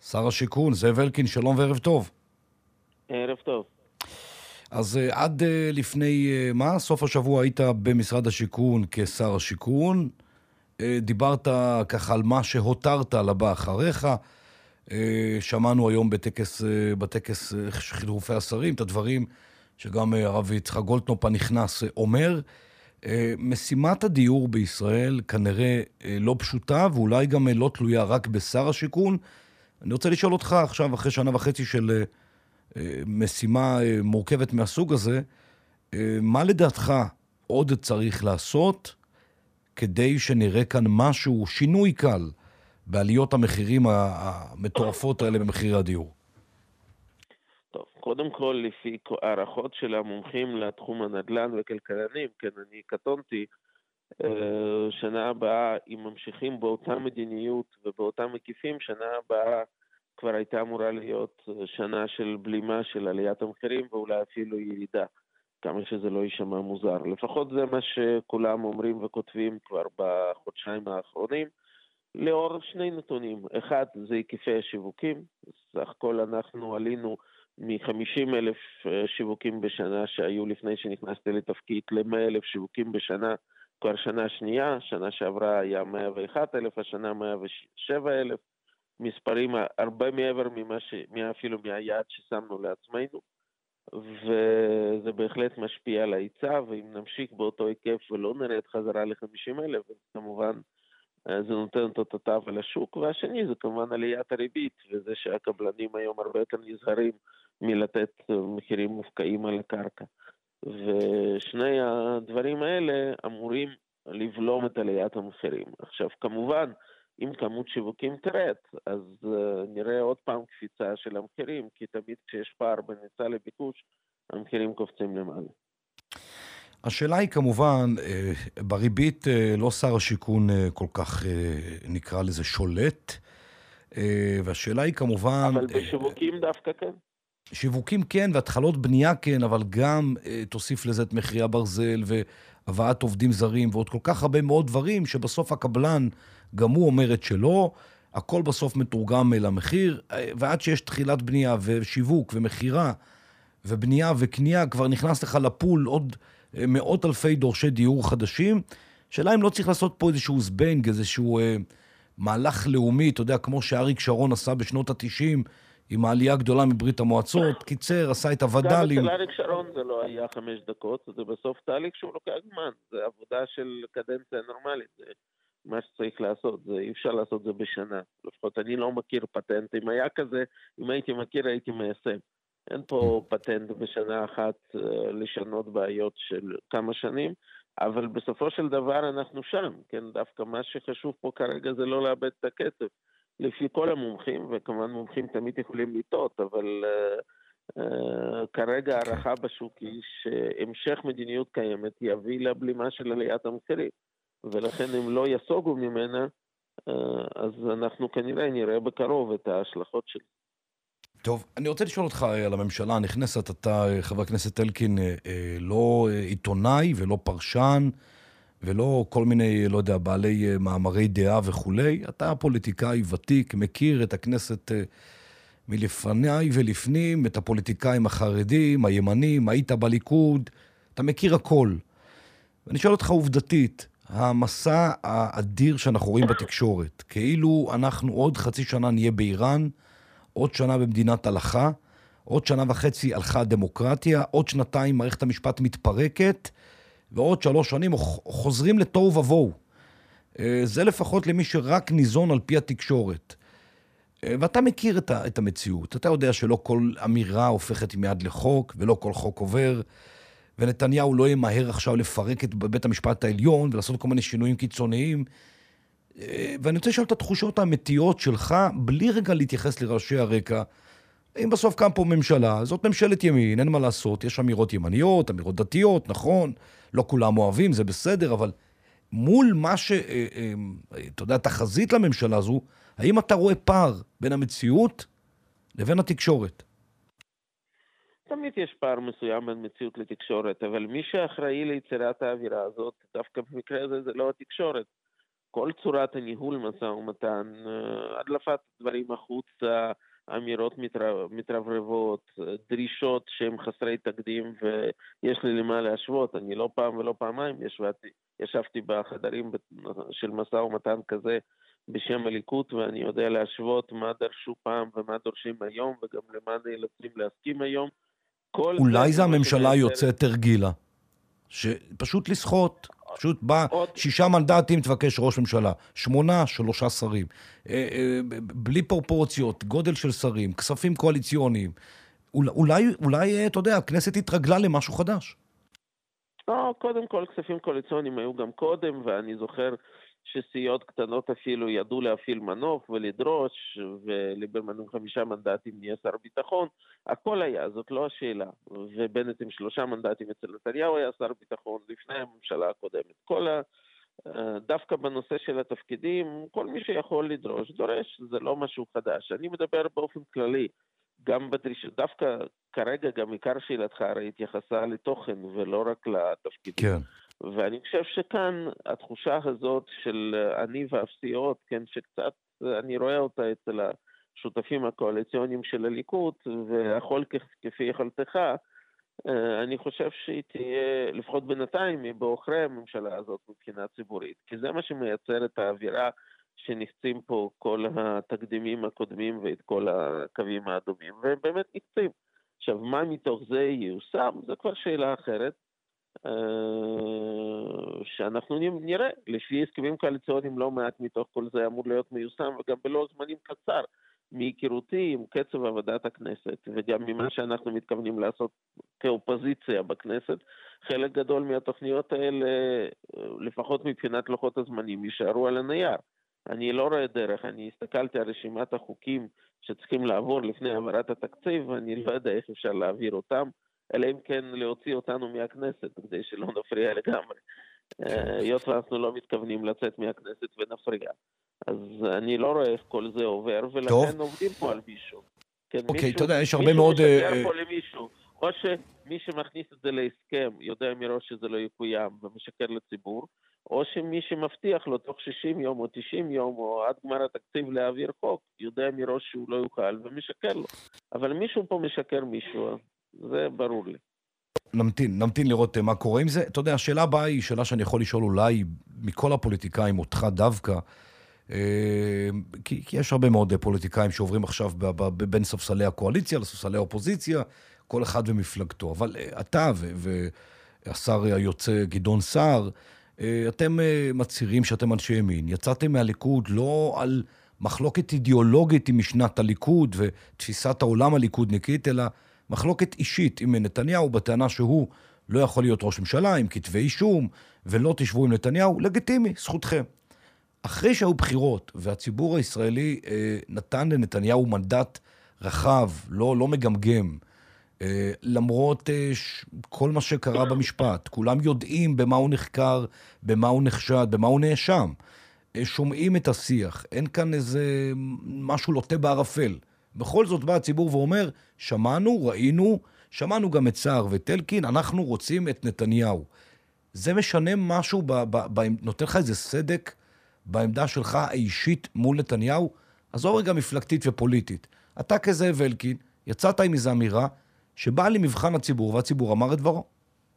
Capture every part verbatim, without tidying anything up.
שר השיכון, זאב אלקין, שלום וערב טוב. ערב טוב. אז uh, עד uh, לפני, uh, מה? סוף השבוע היית במשרד השיכון כשר השיכון. Uh, דיברת ככה על מה שהותרת לבא אחריך. Uh, שמענו היום בטקס, uh, בטקס uh, חילופי השרים, את הדברים שגם uh, הרב יצחק גולדקנופ הנכנס uh, אומר. Uh, משימת הדיור בישראל כנראה uh, לא פשוטה, ואולי גם uh, לא תלויה רק בשר השיכון. אני רוצה לשאול אותך עכשיו, אחרי שנה וחצי של uh, משימה uh, מורכבת מהסוג הזה, uh, מה לדעתך עוד צריך לעשות כדי שנראה כאן משהו, שינוי קל, בעליות המחירים המטורפות האלה במחירי הדיור? טוב, קודם כל, לפי הערכות של המומחים לתחום הנדל"ן וכלכלנים, כן, אני קטונתי, שנה הבאה, אם ממשיכים באותה מדיניות ובאותם מקיפים, שנה הבאה כבר הייתה אמורה להיות שנה של בלימה של עליית המחירים, ואולי אפילו ירידה, כמה שזה לא יישמע מוזר. לפחות זה מה שכולם אומרים וכותבים כבר בחודשיים האחרונים, לאור שני נתונים. אחד, זה היקפי השיווקים. סך הכל אנחנו עלינו מ-חמישים אלף שיווקים בשנה שהיו לפני שנכנסתי לתפקיד ל-מאה אלף שיווקים בשנה, כבר שנה שנייה. שנה שעברה היה מאה ואחד אלף, השנה מאה ושבע אלף. מספרים הרבה מעבר ממה ש... אפילו מהיעד ששמנו לעצמנו. וזה בהחלט משפיע על ההיצע, ואם נמשיך באותו היקף ולא נראה את חזרה ל-חמישים אלף, כמובן זה נותן את אותותיו על השוק. והשני זה כמובן עליית הריבית, וזה שהקבלנים היום הרבה יותר נזהרים מלתת מחירים מופקעים על הקרקע. ושני הדברים האלה אמורים לבלום את עליית המחירים. עכשיו, כמובן, אם כמות שיווקים תרד, אז uh, נראה עוד פעם קפיצה של המחירים, כי תמיד כשיש פער בין היצע לביקוש, המחירים קופצים למעלה. השאלה היא כמובן, בריבית לא שר השיכון כל כך, נקרא לזה, שולט, והשאלה היא כמובן... אבל בשיווקים דווקא כן. שיווקים כן, והתחלות בנייה כן, אבל גם תוסיף לזה את מחירי הברזל והבאת עובדים זרים, ועוד כל כך הרבה מאוד דברים, שבסוף הקבלן גם הוא אומר את שלו, הכל בסוף מתורגם למחיר, ועד שיש תחילת בנייה ושיווק ומחירה, ובנייה וקנייה, כבר נכנס לך לפול עוד מאות אלפי דורשי דיור חדשים. שאלה אם לא צריך לעשות פה איזשהו זבנג, איזשהו אה, מהלך לאומי, אתה יודע, כמו שאריק שרון עשה בשנות ה-תשעים, עם העלייה הגדולה מברית המועצות, קיצר, עשה את הוודלים. גם אצל אריק שרון זה לא היה חמש דקות, זה בסוף תהליך שהוא לוקח זמן, זה עבודה של קדנציה נורמלית, זה מה שצריך לעשות, זה אי אפשר לעשות זה בשנה. לפחות אני לא מכיר פטנט, אם היה כזה, אם הייתי מכיר הייתי מיישם. אין פה פטנט בשנה אחת uh, לשנות בעיות של כמה שנים, אבל בסופו של דבר אנחנו שם, כן? דווקא מה שחשוב פה כרגע זה לא לאבד את הכסף, לפי כל המומחים, וכמובן מומחים תמיד יכולים לטעות, אבל uh, uh, כרגע הערכה בשוק היא שהמשך מדיניות קיימת יביא לבלימה של עליית המחירים, ולכן אם לא יסוגו ממנה, uh, אז אנחנו כנראה נראה בקרוב את ההשלכות של זה. טוב, אני רוצה לשאול אותך על הממשלה הנכנסת. אתה, חבר הכנסת אלקין, לא עיתונאי ולא פרשן ולא כל מיני, לא יודע, בעלי מאמרי דעה וכולי. אתה פוליטיקאי ותיק, מכיר את הכנסת מלפני ולפנים, את הפוליטיקאים החרדים, הימנים, היית בליכוד, אתה מכיר הכל. ואני שואל אותך עובדתית, המסע האדיר שאנחנו רואים בתקשורת, כאילו אנחנו עוד חצי שנה נהיה באיראן, עוד שנה במדינת הלכה, עוד שנה וחצי הלכה הדמוקרטיה, עוד שנתיים מערכת המשפט מתפרקת, ועוד שלוש שנים חוזרים לתוהו ובוהו. זה לפחות למי שרק ניזון על פי התקשורת. ואתה מכיר את המציאות. אתה יודע שלא כל אמירה הופכת מיד לחוק, ולא כל חוק עובר, ונתניהו לא ימהר עכשיו לפרק את בית המשפט העליון, ולעשות כל מיני שינויים קיצוניים, ואני רוצה לשאול את התחושות האמיתיות שלך, בלי רגע להתייחס לראשי הרקע. אם בסוף קם פה ממשלה, זאת ממשלת ימין, אין מה לעשות, יש אמירות ימניות, אמירות דתיות, נכון, לא כולם אוהבים, זה בסדר, אבל מול מה ש... אתה יודע, תחזית לממשלה הזו, האם אתה רואה פער בין המציאות לבין התקשורת? תמיד יש פער מסוים בין מציאות לתקשורת, אבל מי שאחראי ליצירת האווירה הזאת, דווקא במקרה הזה זה לא התקשורת, כל צורת הניהול משא ומתן, אה, הדלפת דברים החוצה, אמירות מתר- מתרברבות, אה, דרישות שהן חסרי תקדים ויש לי למה להשוות. אני לא פעם ולא פעמיים ישבתי, ישבתי בחדרים ב- של משא ומתן כזה בשם הליכוד, ואני יודע להשוות מה דרשו פעם ומה דורשים היום וגם למה נאלצים להסכים היום. כל זה אולי זה זה מה הממשלה שמייצר היוצאת הרגילה, שפשוט לסחוט, פשוט בא עוד. שישה מנדטים תבקש ראש ממשלה, שמונה, שלושה שרים, אה, אה, בלי פרופורציות, גודל של שרים, כספים קואליציוניים. אולי, אולי, אולי, אה, אתה יודע, הכנסת התרגלה למשהו חדש. לא, קודם כל כספים קואליציוניים היו גם קודם, ואני זוכר שסיעות קטנות אפילו ידעו להפעיל מנוף ולדרוש, וליברמן עם חמישה מנדטים נהיה שר ביטחון. הכל היה, זאת לא השאלה. ובנט עם שלושה מנדטים אצל נתניהו היה שר ביטחון לפני הממשלה הקודמת. כל ה... אה, דווקא בנושא של התפקידים, כל מי שיכול לדרוש, דורש, זה לא משהו חדש. אני מדבר באופן כללי, גם בדרישה, דווקא כרגע גם עיקר שאלתך הרי התייחסה לתוכן ולא רק לתפקידים. כן. ואני חושב שכאן התחושה הזאת של אה, אני ואפסיות, כן, שקצת אה, אני רואה אותה אצל השותפים הקואליציוניים של הליכוד, והכל כ- כפי יכולתך, אה, אני חושב שהיא תהיה, לפחות בינתיים, היא בעוכרי הממשלה הזאת מבחינה ציבורית, כי זה מה שמייצר את האווירה שנחצים פה כל התקדימים הקודמים ואת כל הקווים האדומים, והם באמת נחצים. עכשיו, מה מתוך זה ייושם, זו כבר שאלה אחרת, אה, שאנחנו נראה. לפי הסכמים קואליציוניים לא מעט מתוך כל זה אמור להיות מיושם, וגם בלוח זמנים קצר. מהיכרותי עם קצב עבודת הכנסת, וגם ממה שאנחנו מתכוונים לעשות כאופוזיציה בכנסת, חלק גדול מהתוכניות האלה, לפחות מבחינת לוחות הזמנים, יישארו על הנייר. אני לא רואה דרך, אני הסתכלתי על רשימת החוקים שצריכים לעבור לפני העברת התקציב, ואני לא יודע איך אפשר להעביר אותם, אלא אם כן להוציא אותנו מהכנסת, כדי שלא נפריע לגמרי. אה, היות ואנחנו לא מתכוונים לצאת מהכנסת ונפריע. אז אני לא רואה איך כל זה עובר, טוב. ולכן עובדים פה על מישהו. כן, אוקיי, אתה מישהו, יודע, יש הרבה מישהו מאוד... אה, משקר אה, פה למישהו. או שמי שמכניס את זה להסכם יודע מראש שזה לא יקוים ומשקר לציבור, או שמי שמבטיח לו תוך שישים יום או תשעים יום או עד גמר התקציב להעביר חוק, יודע מראש שהוא לא יוכל ומשקר לו. אבל מישהו פה משקר מישהו, זה ברור לי. נמתין, נמתין לראות אה, מה קורה עם זה. אתה יודע, השאלה הבאה היא שאלה שאני יכול לשאול אולי מכל הפוליטיקאים, אותך דווקא, אה, כי, כי יש הרבה מאוד אה, פוליטיקאים שעוברים עכשיו ב, ב, ב, בין ספסלי הקואליציה לספסלי האופוזיציה, כל אחד ומפלגתו. אבל אה, אתה ו, והשר היוצא גדעון סער, אה, אתם אה, מצהירים שאתם אנשי ימין. יצאתם מהליכוד לא על מחלוקת אידיאולוגית עם משנת הליכוד ותפיסת העולם הליכודניקית, אלא מחלוקת אישית עם נתניהו, בטענה שהוא לא יכול להיות ראש ממשלה עם כתבי אישום, ולא תשבו עם נתניהו, לגיטימי, זכותכם. אחרי שהיו בחירות, והציבור הישראלי אה, נתן לנתניהו מנדט רחב, לא, לא מגמגם, אה, למרות אה, ש... כל מה שקרה במשפט, כולם יודעים במה הוא נחקר, במה הוא נחשד, במה הוא נאשם. אה, שומעים את השיח, אין כאן איזה משהו לוטה בערפל. בכל זאת בא הציבור ואומר, שמענו, ראינו, שמענו גם את סער וטלקין, אנחנו רוצים את נתניהו. זה משנה משהו, ב, ב, ב, נותן לך איזה סדק בעמדה שלך האישית מול נתניהו? עזוב רגע מפלגתית ופוליטית. אתה כזאב אלקין, יצאת עם איזו אמירה שבאה למבחן הציבור, והציבור אמר את דברו.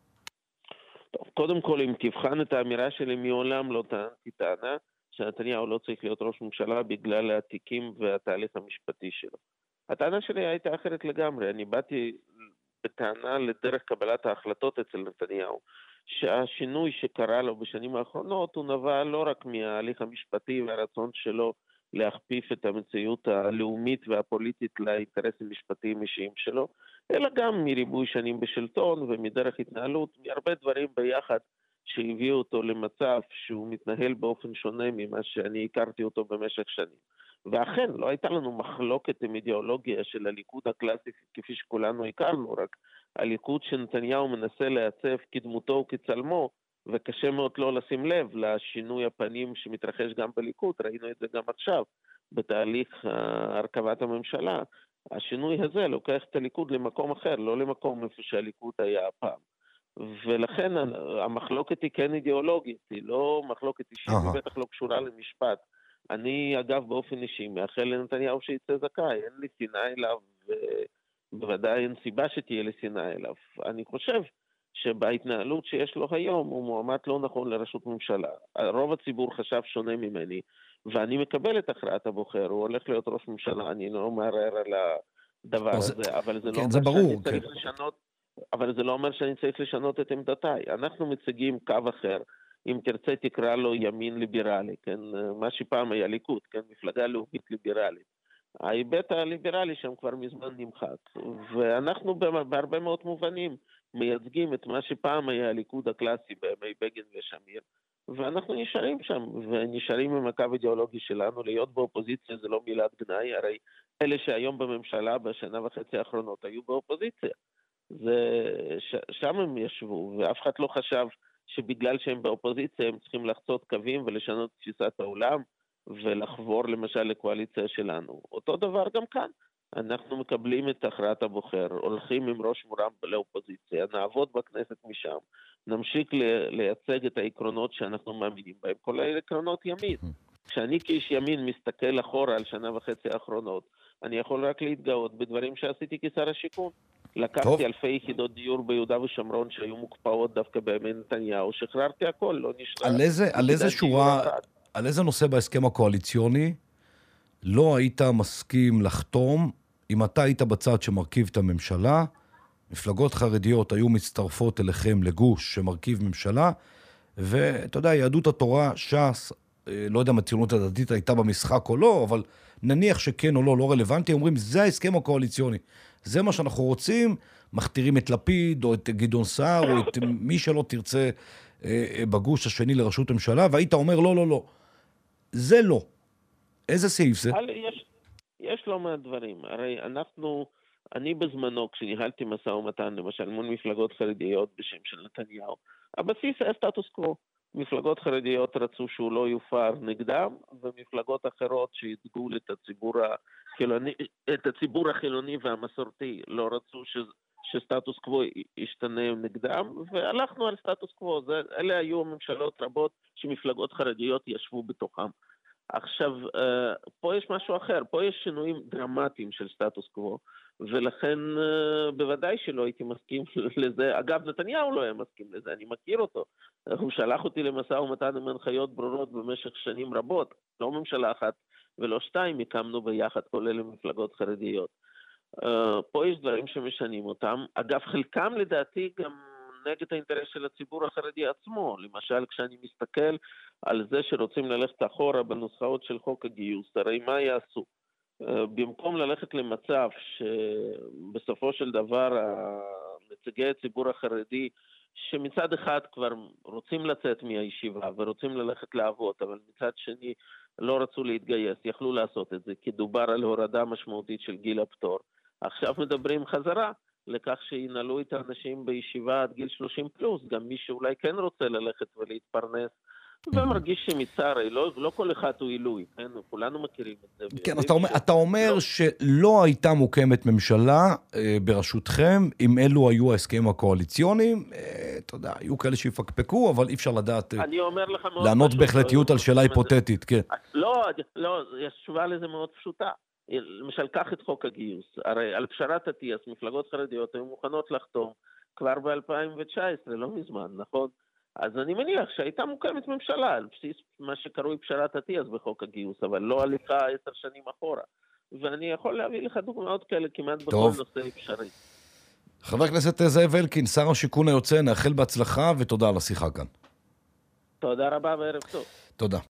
טוב, קודם כל, אם תבחן את האמירה שלי, מעולם לא טענתי טענה שנתניהו לא צריך להיות ראש ממשלה בגלל התיקים והתהליך המשפטי שלו. הטענה שלי הייתה אחרת לגמרי. אני באתי בטענה לדרך קבלת ההחלטות אצל נתניהו, שהשינוי שקרה לו בשנים האחרונות הוא נבע לא רק מההליך המשפטי והרצון שלו להכפיף את המציאות הלאומית והפוליטית לאינטרסים משפטיים אישיים שלו, אלא גם מריבוי שנים בשלטון ומדרך התנהלות, מהרבה דברים ביחד שהביאו אותו למצב שהוא מתנהל באופן שונה ממה שאני הכרתי אותו במשך שנים. ואכן, לא הייתה לנו מחלוקת עם אידיאולוגיה של הליכוד הקלאסי כפי שכולנו הכרנו, רק הליכוד שנתניהו מנסה לעצב כדמותו וכצלמו, וקשה מאוד לא לשים לב לשינוי הפנים שמתרחש גם בליכוד, ראינו את זה גם עכשיו, בתהליך הרכבת הממשלה. השינוי הזה לוקח את הליכוד למקום אחר, לא למקום איפה שהליכוד היה הפעם. ולכן המחלוקת היא כן אידיאולוגית, היא לא מחלוקת אישית, אהה. ובטח לא קשורה למשפט. אני, אגב, באופן אישי, מאחל לנתניהו שיצא זכאי, אין לי שנאה אליו, ובוודאי אין סיבה שתהיה לי שנאה אליו. אני חושב שבהתנהלות שיש לו היום, הוא מועמד לא נכון לראשות ממשלה. רוב הציבור חשב שונה ממני, ואני מקבל את הכרעת הבוחר, הוא הולך להיות ראש ממשלה, אני לא מערער על הדבר לא, הזה, זה- אבל זה לא כן, זה אומר ברור, שאני צריך כן. לשנות, אבל זה לא אומר שאני צריך לשנות את עמדותיי. אנחנו מציגים קו אחר, אם תרצה תקרא לו ימין ליברלי, כן, מה שפעם היה ליכוד, כן, מפלגה לאומית ליברלית. ההיבט הליברלי שם כבר מזמן נמחק, ואנחנו בהרבה מאוד מובנים מייצגים את מה שפעם היה הליכוד הקלאסי בימי בגין ושמיר, ואנחנו נשארים שם, ונשארים עם הקו האידיאולוגי שלנו. להיות באופוזיציה זה לא מילת גנאי, הרי אלה שהיום בממשלה בשנה וחצי האחרונות היו באופוזיציה. זה, ש, שם הם ישבו, ואף אחד לא חשב שבגלל שהם באופוזיציה הם צריכים לחצות קווים ולשנות תפיסת העולם, ולחבור למשל לקואליציה שלנו. אותו דבר גם כאן. אנחנו מקבלים את הכרעת הבוחר, הולכים עם ראש מורם לאופוזיציה, נעבוד בכנסת משם, נמשיך לייצג את העקרונות שאנחנו מאמינים בהם, כל האלה עקרונות ימין. כשאני כאיש ימין מסתכל אחורה על שנה וחצי האחרונות, אני יכול רק להתגאות בדברים שעשיתי כשר השיכון. לקחתי טוב. אלפי יחידות דיור ביהודה ושומרון שהיו מוקפאות דווקא בימי נתניהו, שחררתי הכל, לא נשאר. על איזה, על איזה שורה, על איזה נושא בהסכם הקואליציוני לא היית מסכים לחתום אם אתה היית בצד שמרכיב את הממשלה, מפלגות חרדיות היו מצטרפות אליכם לגוש שמרכיב ממשלה, ואתה יודע, יהדות התורה, ש"ס, לא יודע אם הציונות הדתית הייתה במשחק או לא, אבל נניח שכן או לא, לא רלוונטי, אומרים, זה ההסכם הקואליציוני, זה מה שאנחנו רוצים, מכתירים את לפיד או את גדעון סער או את מי שלא תרצה בגוש השני לראשות ממשלה, והיית אומר, לא, לא, לא. זה לא. איזה סעיף זה? יש, יש לא מעט דברים. הרי אנחנו, אני בזמנו, כשניהלתי משא ומתן, למשל, מול מפלגות חרדיות בשם של נתניהו, הבסיס היה סטטוס קוו. מפלגות חרדיות רצו שהוא לא יופר נגדם, ומפלגות אחרות שייצגו את הציבור החילוני, את הציבור החילוני והמסורתי, לא רצו ש, שסטטוס קוו ישתנה נגדם, והלכנו על סטטוס קוו. זה, אלה היו ממשלות רבות שמפלגות חרדיות ישבו בתוכם. עכשיו, פה יש משהו אחר, פה יש שינויים דרמטיים של סטטוס קוו, ולכן בוודאי שלא הייתי מסכים לזה. אגב, נתניהו לא היה מסכים לזה, אני מכיר אותו. הוא שלח אותי למשא ומתן עם הנחיות ברורות במשך שנים רבות, לא ממשלה אחת ולא שתיים, הקמנו ביחד, כולל מפלגות חרדיות. פה יש דברים שמשנים אותם, אגב, חלקם לדעתי גם נגד האינטרס של הציבור החרדי עצמו. למשל, כשאני מסתכל על זה שרוצים ללכת אחורה בנוסחאות של חוק הגיוס, הרי מה יעשו? במקום ללכת למצב שבסופו של דבר נציגי הציבור החרדי, שמצד אחד כבר רוצים לצאת מהישיבה ורוצים ללכת לעבוד, אבל מצד שני לא רצו להתגייס, יכלו לעשות את זה, כי דובר על הורדה משמעותית של גיל הפטור. עכשיו מדברים חזרה לכך שינהלו את האנשים בישיבה עד גיל שלושים פלוס, גם מי שאולי כן רוצה ללכת ולהתפרנס, ומרגיש שמצער, לא, לא כל אחד הוא עילוי, כן? כולנו מכירים את זה. כן, אתה אומר, אתה אומר לא. שלא הייתה מוקמת ממשלה אה, בראשותכם, אם אלו היו ההסכמים הקואליציוניים, אה, אתה יודע, היו כאלה שיפקפקו, אבל אי אפשר לדעת, אה, אני אומר לך מאוד לענות פשוט, בהחלטיות לא על שאלה היפותטית, כן. לא, לא, יש תשובה לזה מאוד פשוטה. למשל, קח את חוק הגיוס. הרי על פשרת אטיאס, מפלגות חרדיות היו מוכנות לחתום כבר ב-אלפיים תשע עשרה, לא מזמן, נכון? אז אני מניח שהייתה מוקמת ממשלה על בסיס מה שקרוי פשרת אטיאס בחוק הגיוס, אבל לא הליכה עשר שנים אחורה. ואני יכול להביא לך דוגמאות כאלה כמעט בכל נושא אפשרי. חבר הכנסת זאב אלקין, שר השיכון היוצא, נאחל בהצלחה ותודה על השיחה כאן. תודה רבה וערב טוב. תודה.